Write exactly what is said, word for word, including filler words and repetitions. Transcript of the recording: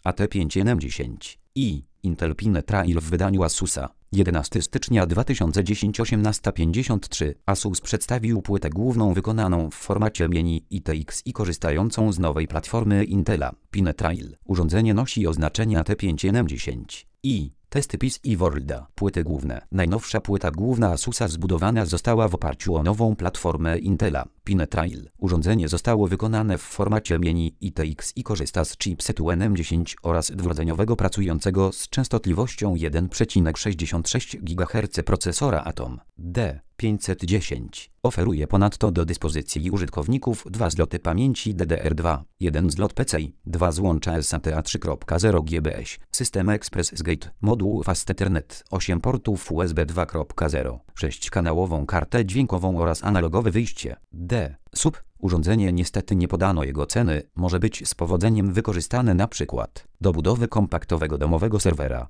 A T pięć N dziesięć i Intel Pinetrail w wydaniu Asusa. jedenastego stycznia dwa tysiące dziesiątego osiemnaście pięćdziesiąt trzy Asus przedstawił płytę główną wykonaną w formacie mini I T X i korzystającą z nowej platformy Intela. Pinetrail. Urządzenie nosi oznaczenie A T pięć N dziesięć i testy P I S i Worlda. Płyty główne. Najnowsza płyta główna Asusa zbudowana została w oparciu o nową platformę Intela. Pinetrail. Urządzenie zostało wykonane w formacie mini I T X i korzysta z chipsetu N dziesięć oraz dwurdzeniowego pracującego z częstotliwością jeden przecinek sześćdziesiąt sześć gigaherca procesora Atom D pięćset dziesięć. Oferuje ponadto do dyspozycji użytkowników dwa zloty pamięci D D R dwa, jeden zlot P C I, dwa złącza S A T A trzy kropka zero G B S, system Express S Gate, moduł Fast Ethernet, osiem portów U S B dwa kropka zero, sześciokanałową kartę dźwiękową oraz analogowe wyjście D. Sub. Urządzenie niestety nie podano jego ceny, może być z powodzeniem wykorzystane na przykład do budowy kompaktowego domowego serwera.